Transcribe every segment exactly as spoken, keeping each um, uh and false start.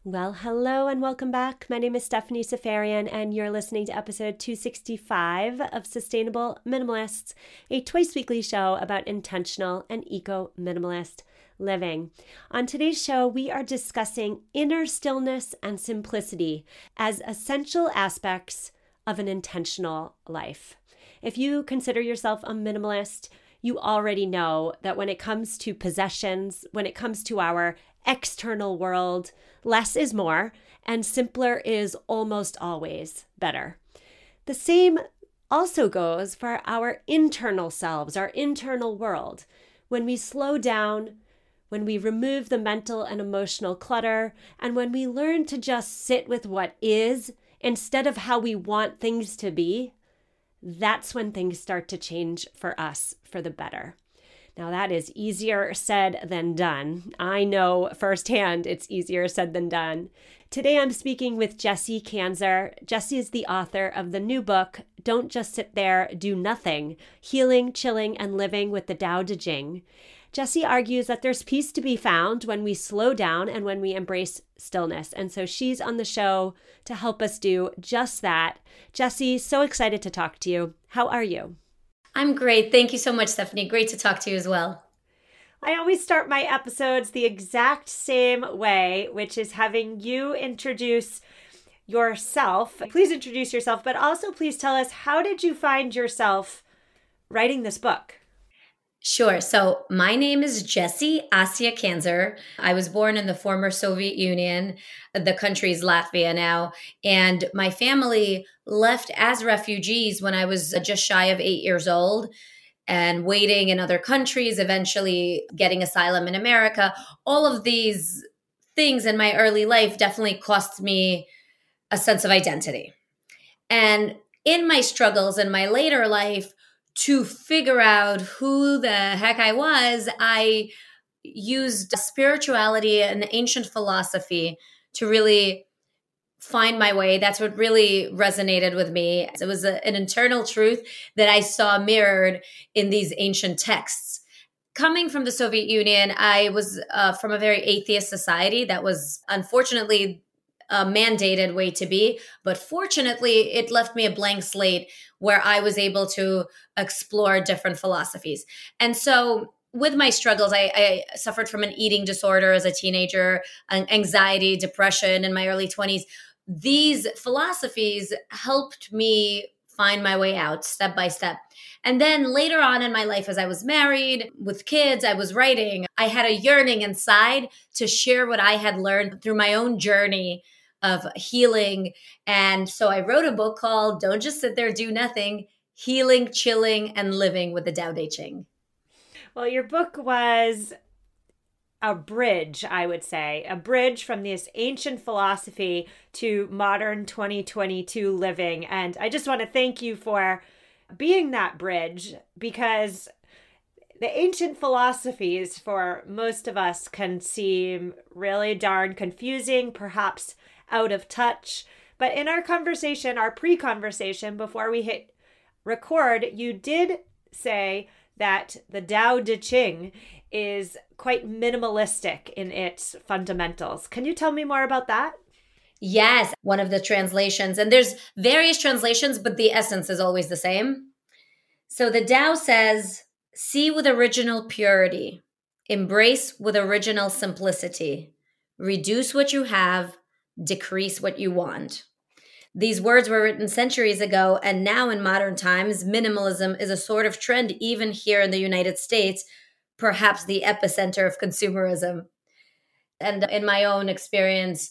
Well, hello and welcome back. My name is Stephanie Safarian, and you're listening to episode two sixty-five of Sustainable Minimalists, a twice weekly show about intentional and eco-minimalist living. On today's show, we are discussing inner stillness and simplicity as essential aspects of an intentional life. If you consider yourself a minimalist, you already know that when it comes to possessions, when it comes to our external world, less is more, and simpler is almost always better. The same also goes for our internal selves, our internal world. When we slow down, when we remove the mental and emotional clutter, and when we learn to just sit with what is instead of how we want things to be, that's when things start to change for us for the better. Now, that is easier said than done. I know firsthand it's easier said than done. Today, I'm speaking with Jessie Kanzer. Jessie is the author of the new book, Don't Just Sit There, Do Nothing, Healing, Chilling, and Living with the Tao Te Ching. Jessie argues that there's peace to be found when we slow down and when we embrace stillness. And so she's on the show to help us do just that. Jessie, so excited to talk to you. How are you? I'm great. Thank you so much, Stephanie. Great to talk to you as well. I always start my episodes the exact same way, which is having you introduce yourself. Please introduce yourself, but also please tell us, how did you find yourself writing this book? Sure. So my name is Jessie Asia Kanzer. I was born in the former Soviet Union. The country is Latvia now. And my family left as refugees when I was just shy of eight years old and waiting in other countries, eventually getting asylum in America. All of these things in my early life definitely cost me a sense of identity. And in my struggles in my later life, to figure out who the heck I was, I used spirituality and ancient philosophy to really find my way. That's what really resonated with me. It was a, an internal truth that I saw mirrored in these ancient texts. Coming from the Soviet Union, I was uh, from a very atheist society that was unfortunately a mandated way to be. But fortunately, it left me a blank slate where I was able to explore different philosophies. And so with my struggles, I, I suffered from an eating disorder as a teenager, anxiety, depression in my early twenties. These philosophies helped me find my way out step by step. And then later on in my life, as I was married with kids, I was writing. I had a yearning inside to share what I had learned through my own journey of healing. And so I wrote a book called Don't Just Sit There, Do Nothing, Healing, Chilling, and Living with the Tao Te Ching. Well, your book was a bridge, I would say, a bridge from this ancient philosophy to modern twenty twenty-two living. And I just want to thank you for being that bridge, because the ancient philosophies for most of us can seem really darn confusing, perhaps out of touch. But in our conversation, our pre-conversation before we hit record, you did say that the Tao Te Ching is quite minimalistic in its fundamentals. Can you tell me more about that? Yes, one of the translations, and there's various translations, but the essence is always the same. So the Tao says, see with original purity, embrace with original simplicity, reduce what you have, decrease what you want. These words were written centuries ago, and now in modern times, minimalism is a sort of trend even here in the United States, perhaps the epicenter of consumerism. And in my own experience,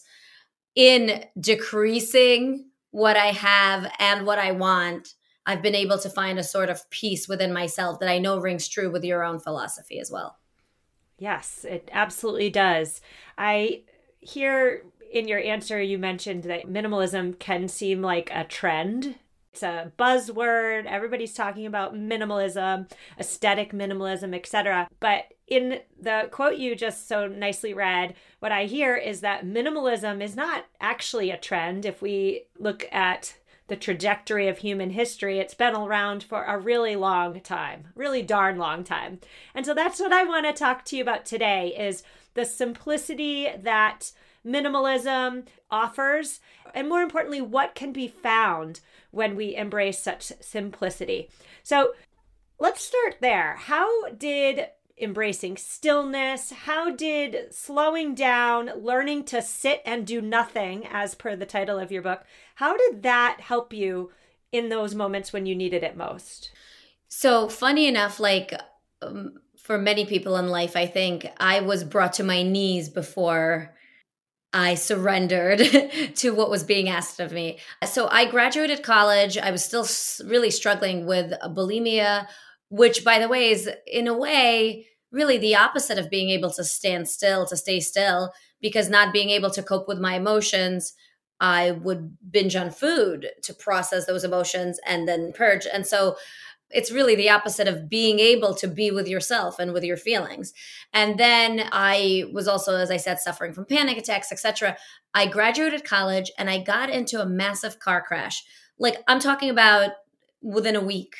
in decreasing what I have and what I want, I've been able to find a sort of peace within myself that I know rings true with your own philosophy as well. Yes, it absolutely does. I hear in your answer, you mentioned that minimalism can seem like a trend. It's a buzzword. Everybody's talking about minimalism, aesthetic minimalism, et cetera. But in the quote you just so nicely read, what I hear is that minimalism is not actually a trend. If we look at the trajectory of human history, it's been around for a really long time, really darn long time. And so that's what I want to talk to you about today, is the simplicity that minimalism offers, and more importantly, what can be found when we embrace such simplicity. So let's start there. How did embracing stillness, how did slowing down, learning to sit and do nothing, as per the title of your book, how did that help you in those moments when you needed it most? So funny enough, like um, for many people in life, I think I was brought to my knees before I surrendered to what was being asked of me. So I graduated college. I was still really struggling with bulimia, which, by the way, is in a way really the opposite of being able to stand still, to stay still, because not being able to cope with my emotions, I would binge on food to process those emotions and then purge. And so it's really the opposite of being able to be with yourself and with your feelings. And then I was also, as I said, suffering from panic attacks, et cetera. I graduated college and I got into a massive car crash. Like I'm talking about within a week.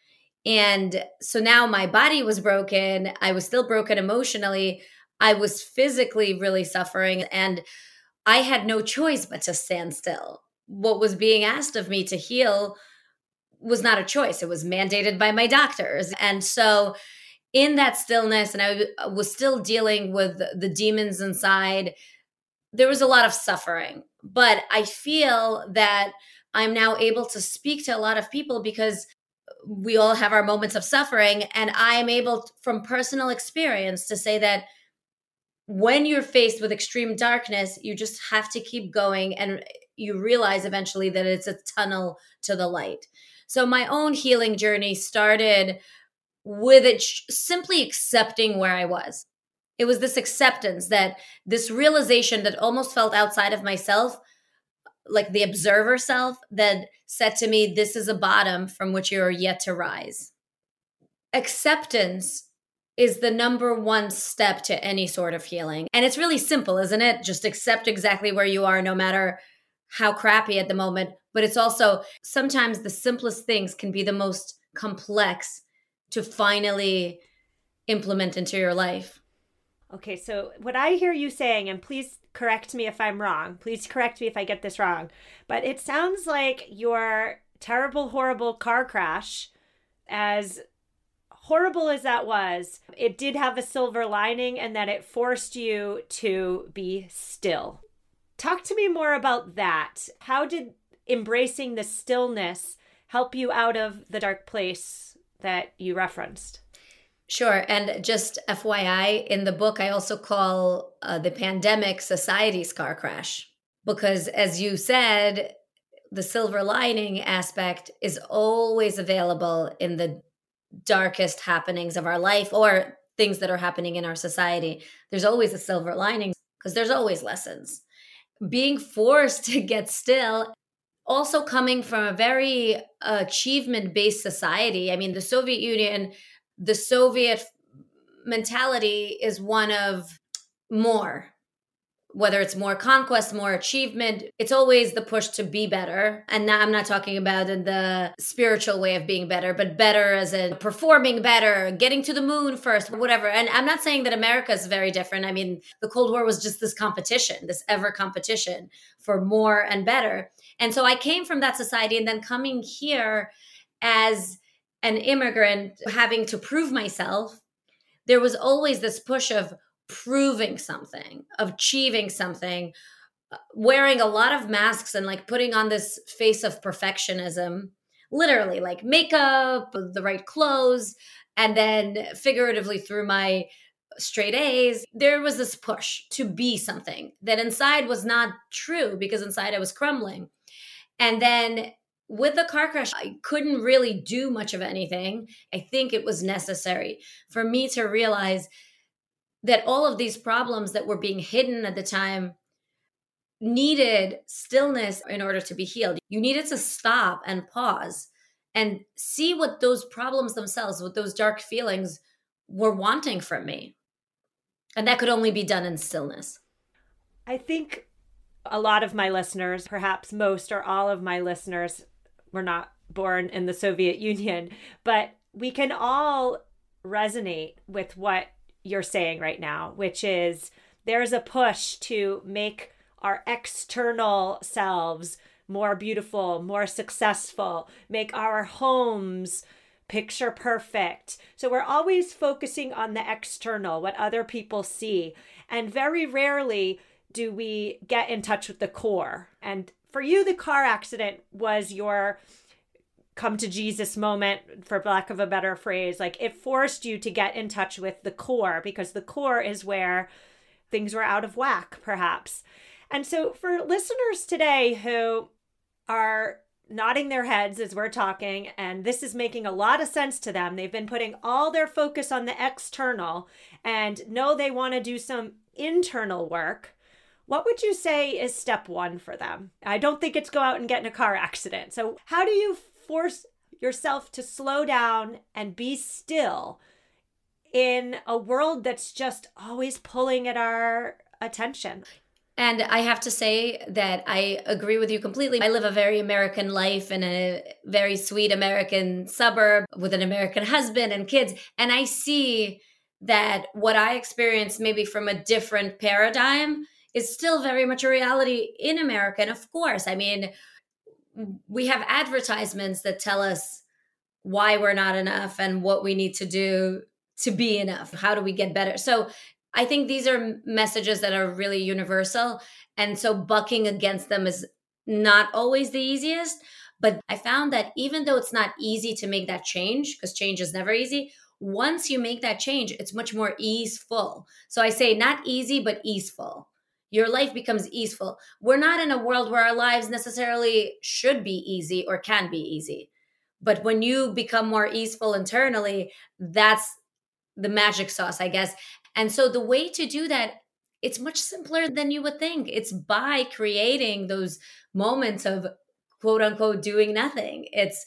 And so now my body was broken. I was still broken emotionally. I was physically really suffering. And I had no choice but to stand still. What was being asked of me to heal was not a choice. It was mandated by my doctors. And so in that stillness, and I was still dealing with the demons inside, there was a lot of suffering. But I feel that I'm now able to speak to a lot of people because we all have our moments of suffering. And I am able, from personal experience, to say that when you're faced with extreme darkness, you just have to keep going. And you realize eventually that it's a tunnel to the light. So my own healing journey started with it sh- simply accepting where I was. It was this acceptance, that this realization that almost felt outside of myself, like the observer self, that said to me, this is a bottom from which you are yet to rise. Acceptance is the number one step to any sort of healing. And it's really simple, isn't it? Just accept exactly where you are, no matter how crappy at the moment. But it's also sometimes the simplest things can be the most complex to finally implement into your life. Okay, so what I hear you saying, and please correct me if I'm wrong, please correct me if I get this wrong, but it sounds like your terrible, horrible car crash, as horrible as that was, it did have a silver lining, and that it forced you to be still. Talk to me more about that. How did embracing the stillness help you out of the dark place that you referenced? Sure. And just F Y I, in the book, I also call uh, the pandemic society's car crash. Because as you said, the silver lining aspect is always available in the darkest happenings of our life or things that are happening in our society. There's always a silver lining because there's always lessons. Being forced to get still, also coming from a very achievement-based society. I mean, the Soviet Union, the Soviet mentality is one of more, whether it's more conquest, more achievement. It's always the push to be better. And now I'm not talking about in the spiritual way of being better, but better as in performing better, getting to the moon first, whatever. And I'm not saying that America is very different. I mean, the Cold War was just this competition, this ever competition for more and better. And so I came from that society, and then coming here as an immigrant, having to prove myself, there was always this push of proving something, of achieving something, wearing a lot of masks and like putting on this face of perfectionism, literally like makeup, the right clothes, and then figuratively through my straight A's, there was this push to be something that inside was not true, because inside I was crumbling. And then with the car crash, I couldn't really do much of anything. I think it was necessary for me to realize that all of these problems that were being hidden at the time needed stillness in order to be healed. You needed to stop and pause and see what those problems themselves, what those dark feelings were wanting from me. And that could only be done in stillness. I think a lot of my listeners, perhaps most or all of my listeners, were not born in the Soviet Union, but we can all resonate with what you're saying right now, which is there's a push to make our external selves more beautiful, more successful, make our homes picture perfect. So we're always focusing on the external, what other people see. And very rarely do we get in touch with the core. And for you, the car accident was your come to Jesus moment, for lack of a better phrase. Like, it forced you to get in touch with the core, because the core is where things were out of whack, perhaps. And so for listeners today who are nodding their heads as we're talking, and this is making a lot of sense to them, they've been putting all their focus on the external and know they want to do some internal work, what would you say is step one for them? I don't think it's go out and get in a car accident. So how do you force yourself to slow down and be still in a world that's just always pulling at our attention? And I have to say that I agree with you completely. I live a very American life in a very sweet American suburb with an American husband and kids. And I see that what I experienced maybe from a different paradigm is still very much a reality in America. And of course, I mean, we have advertisements that tell us why we're not enough and what we need to do to be enough. How do we get better? So I think these are messages that are really universal. And so bucking against them is not always the easiest. But I found that even though it's not easy to make that change, because change is never easy, once you make that change, it's much more easeful. So I say not easy, but easeful. Your life becomes easeful. We're not in a world where our lives necessarily should be easy or can be easy. But when you become more easeful internally, that's the magic sauce, I guess. And so the way to do that, it's much simpler than you would think. It's by creating those moments of quote unquote doing nothing. It's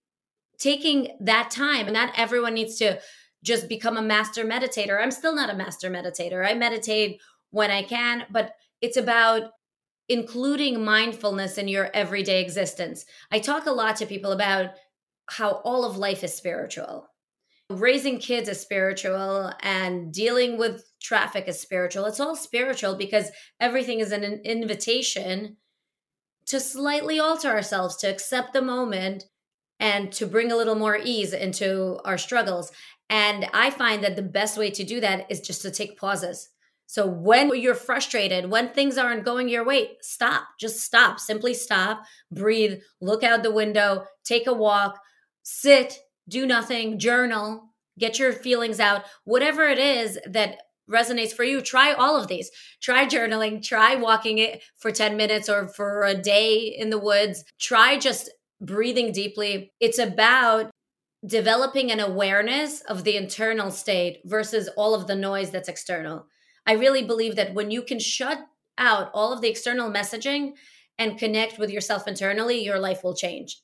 taking that time. And not everyone needs to just become a master meditator. I'm still not a master meditator. I meditate when I can, but it's about including mindfulness in your everyday existence. I talk a lot to people about how all of life is spiritual. Raising kids is spiritual, and dealing with traffic is spiritual. It's all spiritual because everything is an invitation to slightly alter ourselves, to accept the moment, and to bring a little more ease into our struggles. And I find that the best way to do that is just to take pauses. So when you're frustrated, when things aren't going your way, stop. Just stop. Simply stop, breathe, look out the window, take a walk, sit, do nothing, journal, get your feelings out. Whatever it is that resonates for you, try all of these. Try journaling, try walking it for ten minutes or for a day in the woods. Try just breathing deeply. It's about developing an awareness of the internal state versus all of the noise that's external. I really believe that when you can shut out all of the external messaging and connect with yourself internally, your life will change.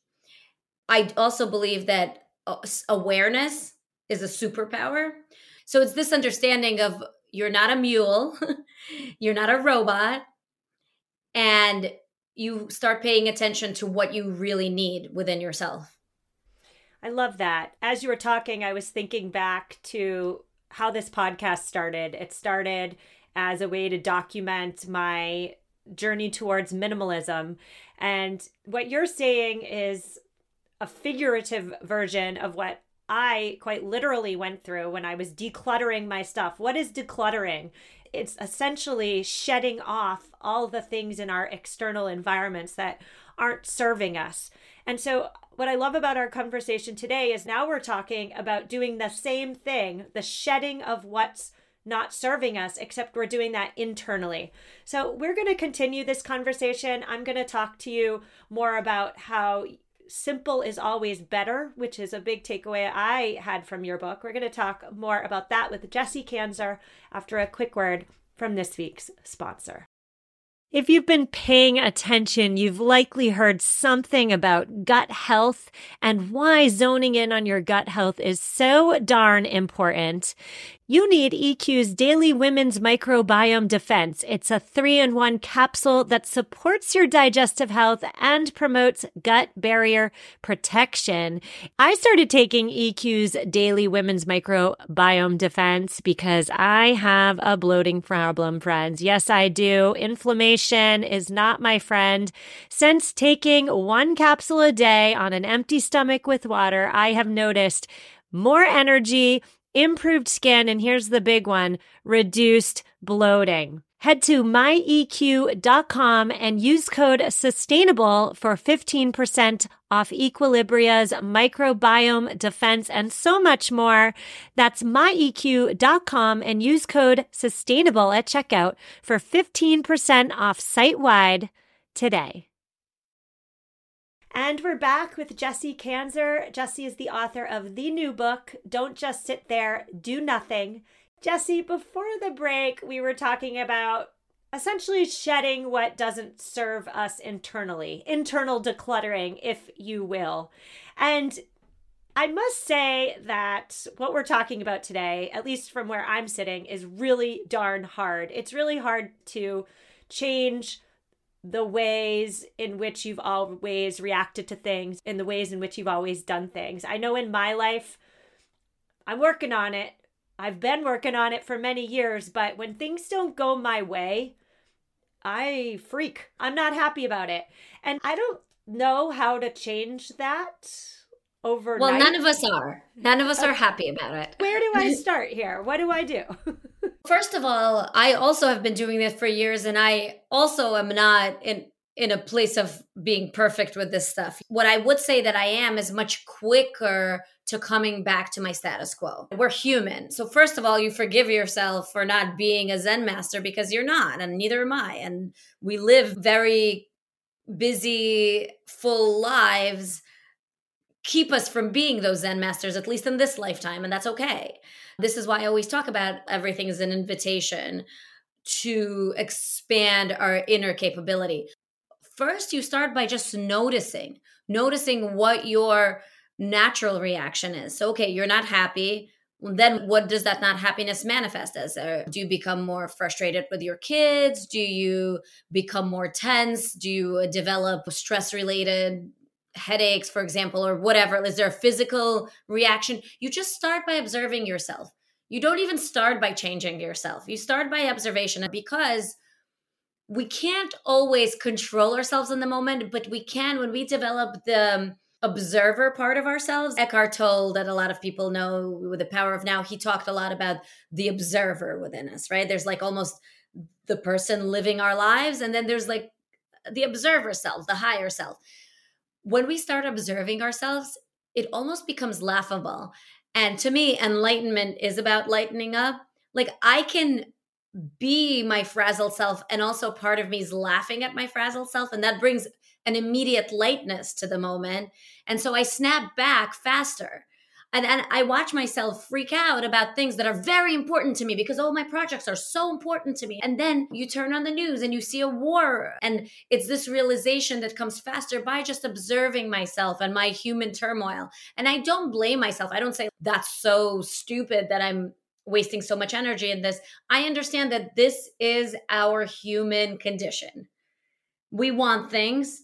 I also believe that awareness is a superpower. So it's this understanding of you're not a mule, you're not a robot, and you start paying attention to what you really need within yourself. I love that. As you were talking, I was thinking back to how this podcast started. It started as a way to document my journey towards minimalism. And what you're saying is a figurative version of what I quite literally went through when I was decluttering my stuff. What is decluttering? It's essentially shedding off all the things in our external environments that aren't serving us. And so what I love about our conversation today is now we're talking about doing the same thing, the shedding of what's not serving us, except we're doing that internally. So we're going to continue this conversation. I'm going to talk to you more about how simple is always better, which is a big takeaway I had from your book. We're going to talk more about that with Jessie Kanzer after a quick word from this week's sponsor. If you've been paying attention, you've likely heard something about gut health and why zoning in on your gut health is so darn important. you need E Q's Daily Women's Microbiome Defense. It's a three-in-one capsule that supports your digestive health and promotes gut barrier protection. I started taking E Q's Daily Women's Microbiome Defense because I have a bloating problem, friends. Yes, I do. Inflammation is not my friend. Since taking one capsule a day on an empty stomach with water, I have noticed more energy, improved skin, and here's the big one, reduced bloating. Head to my E Q dot com and use code SUSTAINABLE for fifteen percent off Equilibria's microbiome defense and so much more. That's my E Q dot com and use code SUSTAINABLE at checkout for fifteen percent off site-wide today. And we're back with Jessie Kanzer. Jessie is the author of the new book, Don't Just Sit There, Do Nothing. Jessie, before the break, we were talking about essentially shedding what doesn't serve us internally, internal decluttering, if you will. And I must say that what we're talking about today, at least from where I'm sitting, is really darn hard. It's really hard to change the ways in which you've always reacted to things, in the ways in which you've always done things. I know in my life, I'm working on it. I've been working on it for many years, but when things don't go my way, I freak. I'm not happy about it. And I don't know how to change that overnight. Well, none of us are. None of us are happy about it. Where do I start here? What do I do? First of all, I also have been doing this for years, and I also am not in in a place of being perfect with this stuff. What I would say that I am is much quicker to coming back to my status quo. We're human. So first of all, you forgive yourself for not being a Zen master because you're not, and neither am I. And we live very busy, full lives, keep us from being those Zen masters, at least in this lifetime, and that's okay. This is why I always talk about everything as an invitation to expand our inner capability. First, you start by just noticing, noticing what your natural reaction is. So, okay, you're not happy. Then what does that not happiness manifest as? Uh, do you become more frustrated with your kids? Do you become more tense? Do you develop stress-related headaches, for example, or whatever? Is there a physical reaction? You just start by observing yourself. You don't even start by changing yourself. You start by observation, because we can't always control ourselves in the moment, but we can when we develop the observer part of ourselves. Eckhart Tolle, that a lot of people know with The Power of Now, he talked a lot about the observer within us, right? There's like almost the person living our lives, and then there's like the observer self, the higher self. When we start observing ourselves, it almost becomes laughable. And to me, enlightenment is about lightening up. Like, I can be my frazzled self, and also part of me is laughing at my frazzled self. And that brings an immediate lightness to the moment. And so I snap back faster. And, and I watch myself freak out about things that are very important to me because, oh, my projects are so important to me. And then you turn on the news and you see a war. And it's this realization that comes faster by just observing myself and my human turmoil. And I don't blame myself. I don't say that's so stupid that I'm wasting so much energy in this. I understand that this is our human condition. We want things,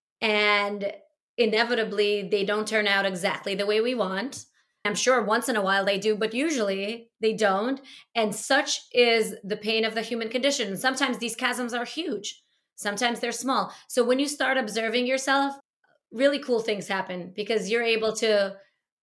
and inevitably they don't turn out exactly the way we want. I'm sure once in a while they do, but usually they don't. And such is the pain of the human condition. Sometimes these chasms are huge. Sometimes they're small. So when you start observing yourself, really cool things happen, because you're able to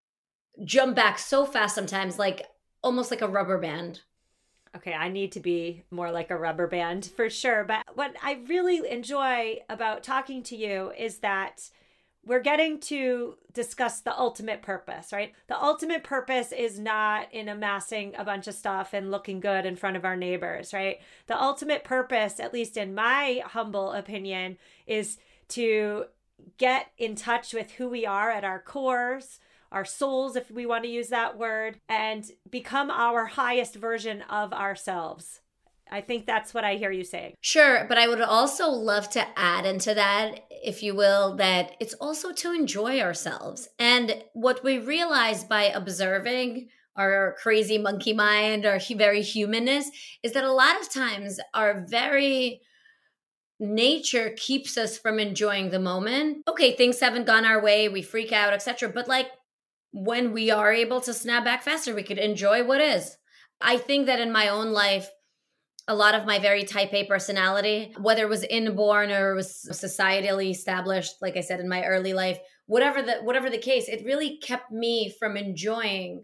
jump back so fast sometimes, like almost like a rubber band. Okay, I need to be more like a rubber band for sure. But what I really enjoy about talking to you is that we're getting to discuss the ultimate purpose, right? The ultimate purpose is not in amassing a bunch of stuff and looking good in front of our neighbors, right? The ultimate purpose, at least in my humble opinion, is to get in touch with who we are at our cores, our souls, if we want to use that word, and become our highest version of ourselves. I think that's what I hear you saying. Sure, but I would also love to add into that, if you will, that it's also to enjoy ourselves. And what we realize by observing our crazy monkey mind, our hu- very humanness, is that a lot of times our very nature keeps us from enjoying the moment. Okay, things haven't gone our way, we freak out, et cetera. But like when we are able to snap back faster, we could enjoy what is. I think that in my own life, a lot of my very type A personality, whether it was inborn or was societally established, like I said, in my early life, whatever the whatever the case, it really kept me from enjoying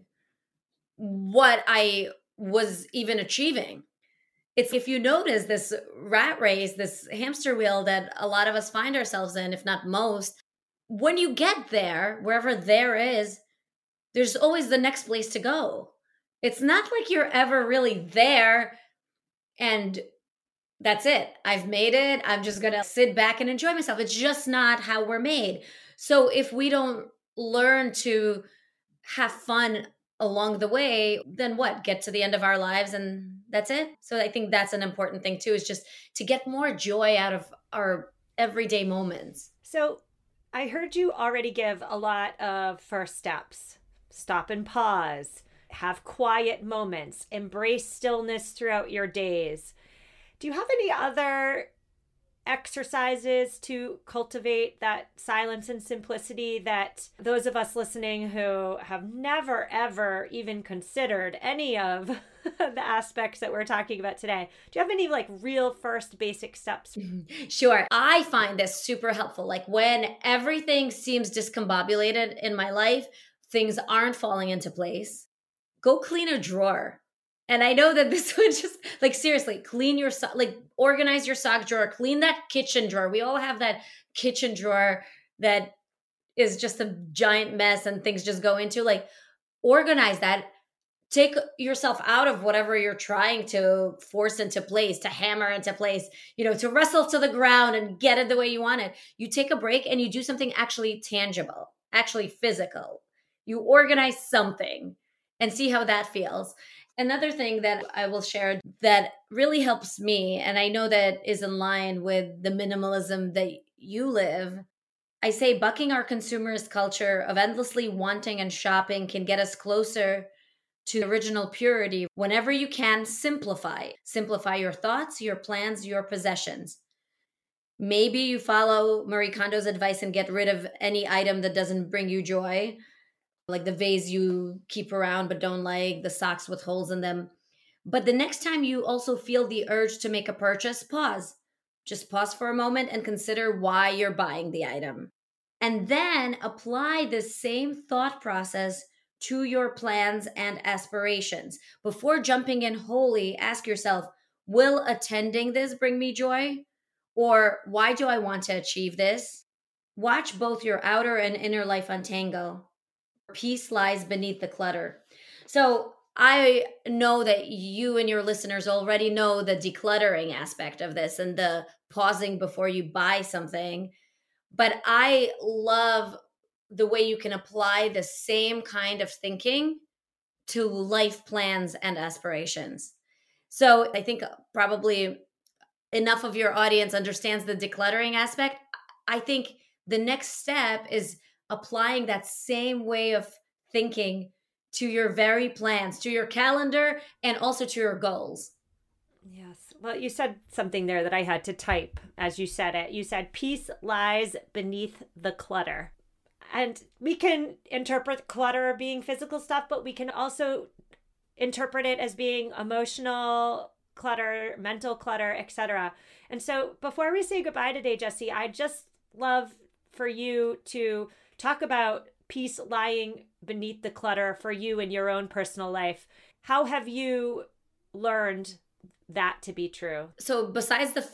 what I was even achieving. It's if you notice this rat race, this hamster wheel that a lot of us find ourselves in, if not most, when you get there, wherever there is, there's always the next place to go. It's not like you're ever really there and that's it. I've made it. I'm just going to sit back and enjoy myself. It's just not how we're made. So if we don't learn to have fun along the way, then what? Get to the end of our lives and that's it. So I think that's an important thing too, is just to get more joy out of our everyday moments. So I heard you already give a lot of first steps. Stop and pause, have quiet moments, embrace stillness throughout your days. Do you have any other exercises to cultivate that silence and simplicity that those of us listening who have never, ever even considered any of the aspects that we're talking about today? Do you have any like real first basic steps? Sure. I find this super helpful. Like when everything seems discombobulated in my life, things aren't falling into place, go clean a drawer. And I know that this would just like seriously clean your so- like organize your sock drawer, clean that kitchen drawer. We all have that kitchen drawer that is just a giant mess and things just go into. Like organize that. Take yourself out of whatever you're trying to force into place, to hammer into place, you know, to wrestle to the ground and get it the way you want it. You take a break and you do something actually tangible, actually physical. You organize something and see how that feels. Another thing that I will share that really helps me, and I know that is in line with the minimalism that you live, I say bucking our consumerist culture of endlessly wanting and shopping can get us closer to original purity. Whenever you can, simplify. Simplify your thoughts, your plans, your possessions. Maybe you follow Marie Kondo's advice and get rid of any item that doesn't bring you joy, like the vase you keep around but don't like, the socks with holes in them. But the next time you also feel the urge to make a purchase, pause. Just pause for a moment and consider why you're buying the item. And then apply the same thought process to your plans and aspirations. Before jumping in wholly, ask yourself, will attending this bring me joy? Or why do I want to achieve this? Watch both your outer and inner life untangle. Peace lies beneath the clutter. So I know that you and your listeners already know the decluttering aspect of this and the pausing before you buy something. But I love the way you can apply the same kind of thinking to life plans and aspirations. So I think probably enough of your audience understands the decluttering aspect. I think the next step is applying that same way of thinking to your very plans, to your calendar, and also to your goals. Yes. Well, you said something there that I had to type as you said it. You said peace lies beneath the clutter. And we can interpret clutter being physical stuff, but we can also interpret it as being emotional clutter, mental clutter, et cetera. And so before we say goodbye today, Jessie, I'd just love for you to talk about peace lying beneath the clutter for you in your own personal life. How have you learned that to be true? So besides the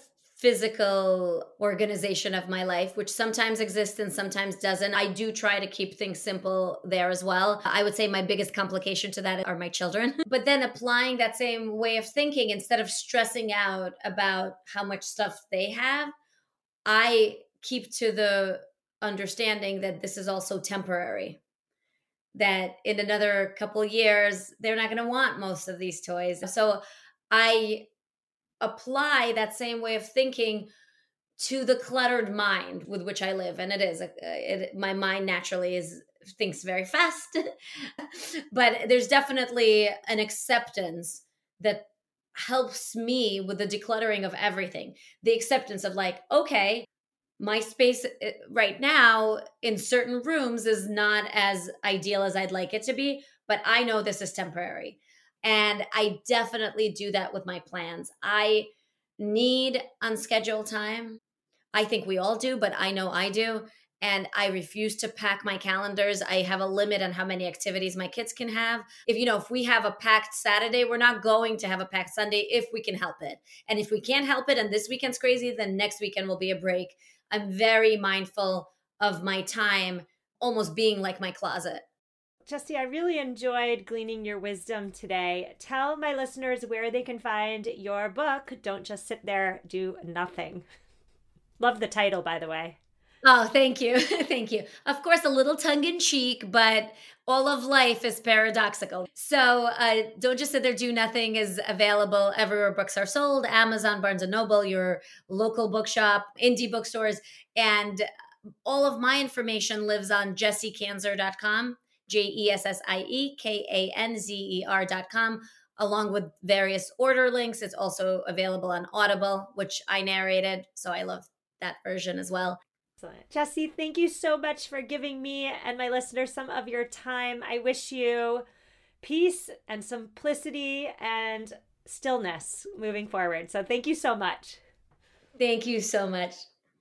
physical organization of my life, which sometimes exists and sometimes doesn't, I do try to keep things simple there as well. I would say my biggest complication to that are my children. But then applying that same way of thinking, instead of stressing out about how much stuff they have, I keep to the understanding that this is also temporary. That in another couple of years, they're not going to want most of these toys. So I apply that same way of thinking to the cluttered mind with which I live. And it is, it, it, my mind naturally is thinks very fast, but there's definitely an acceptance that helps me with the decluttering of everything. The acceptance of like, okay, my space right now in certain rooms is not as ideal as I'd like it to be, but I know this is temporary. And I definitely do that with my plans. I need unscheduled time. I think we all do, but I know I do. And I refuse to pack my calendars. I have a limit on how many activities my kids can have. If, you know, if we have a packed Saturday, we're not going to have a packed Sunday if we can help it. And if we can't help it and this weekend's crazy, then next weekend will be a break. I'm very mindful of my time almost being like my closet. Jessie, I really enjoyed gleaning your wisdom today. Tell my listeners where they can find your book, Don't Just Sit There, Do Nothing. Love the title, by the way. Oh, thank you. Thank you. Of course, a little tongue-in-cheek, but all of life is paradoxical. So uh, Don't Just Sit There, Do Nothing is available everywhere books are sold, Amazon, Barnes and Noble, your local bookshop, indie bookstores. And all of my information lives on jessie kanzer dot com, J E S S I E K A N Z E R dot com, along with various order links. It's also available on Audible, which I narrated. So I love that version as well. Excellent. Jessie, thank you so much for giving me and my listeners some of your time. I wish you peace and simplicity and stillness moving forward. So thank you so much. Thank you so much.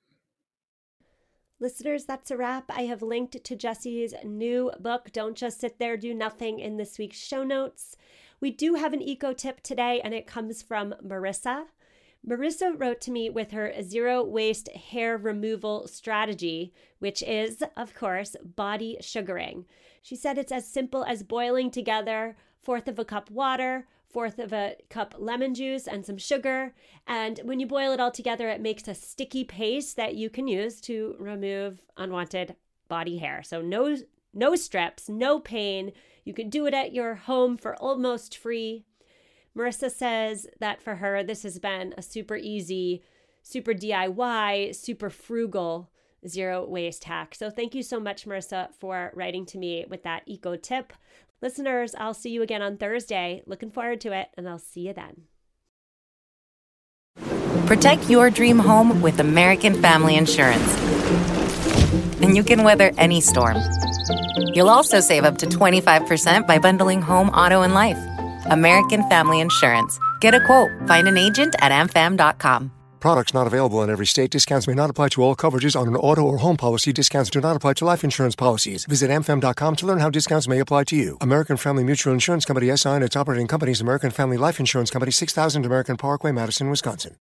Listeners, that's a wrap. I have linked to Jessie's new book, Don't Just Sit There, Do Nothing, in this week's show notes. We do have an eco tip today, and it comes from Marissa. Marissa wrote to me with her zero waste hair removal strategy, which is, of course, body sugaring. She said it's as simple as boiling together fourth of a cup water, fourth of a cup lemon juice, and some sugar. And when you boil it all together, it makes a sticky paste that you can use to remove unwanted body hair. So no, no strips, no pain. You can do it at your home for almost free. Marissa says that for her, this has been a super easy, super D I Y, super frugal zero waste hack. So thank you so much, Marissa, for writing to me with that eco tip. Listeners, I'll see you again on Thursday. Looking forward to it, and I'll see you then. Protect your dream home with American Family Insurance. And you can weather any storm. You'll also save up to twenty-five percent by bundling home, auto, and life. American Family Insurance. Get a quote. Find an agent at a m fam dot com. Products not available in every state. Discounts may not apply to all coverages on an auto or home policy. Discounts do not apply to life insurance policies. Visit a m fam dot com to learn how discounts may apply to you. American Family Mutual Insurance Company, S I and its operating companies, American Family Life Insurance Company, six thousand American Parkway, Madison, Wisconsin.